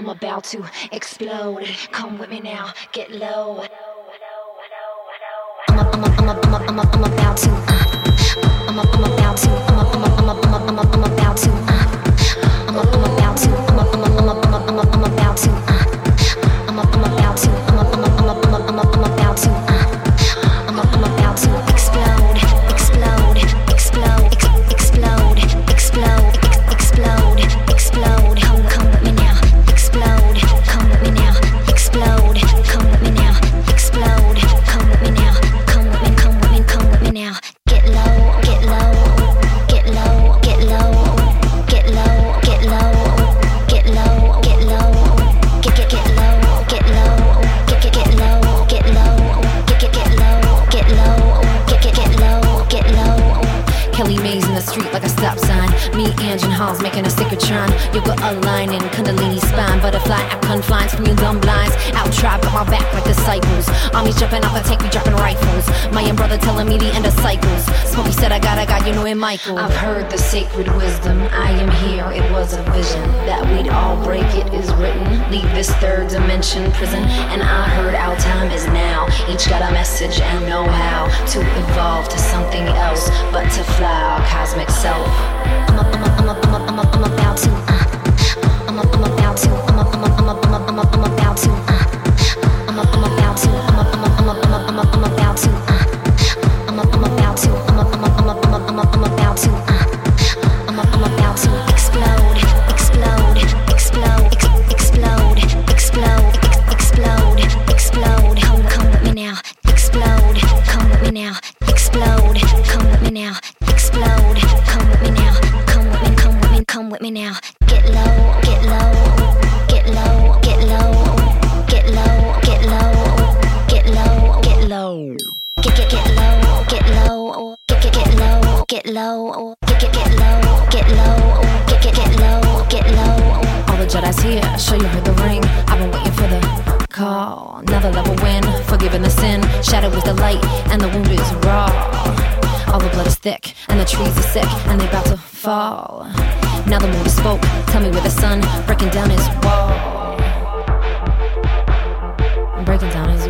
I'm about to explode. Come with me now, get low. I'm about to. I'm about to. I'm about to. I'm about to. I'm about to. Explode, explode, explode, explode, explode, explode, explode. Come with me now. Explode, come with me now. Explode, come with me now. Explode, come with me now. Come with me, come with me, come with me now. Get low, get low, get low, get low, get low, get low, get low, get low, get low, get low, get low, get low, get low, get low, get low. Kelly Mays in the street like a stop sign. Me, Ange, and Halls making a synchrotron. Yoga aligning, Kundalini spine. Butterfly out confines from your dumb blinds. Out tribe, got my back like disciples. Armies jumping off the tank, we dropping rifles. My young brother telling me the end of cycles. Smokey said I got, you know it, Michael. I've heard the sacred wisdom. I am here, it was a vision. That we'd all break it is written. Leave this third dimension prison. And I heard our time is now. Each got a message and know how to evolve to something else, but to fly our cosmic self. I'm about to. I'm about to. I'm about to. I'm about to. I'm about to. I'm about to explode, explode, explode, explode, explode, explode, explode. Come with me now. Explode, come with me now. Explode, come with me now. Explode, come with me now. Come with me, come with me, come with me now. Get low, get low, get low, get low, get low, get low, get low, get low. Get low, get low, get low, get low, get low, get low, get low, get low. All the Jedi's here, sure you heard the ring. I've been waiting for the call. Another level win, forgiving the sin. Shadow is the light, and the wound is raw. All the blood is thick, and the trees are sick, and they about to fall. Now the moon spoke, tell me where the sun breaking down his wall. Breaking down his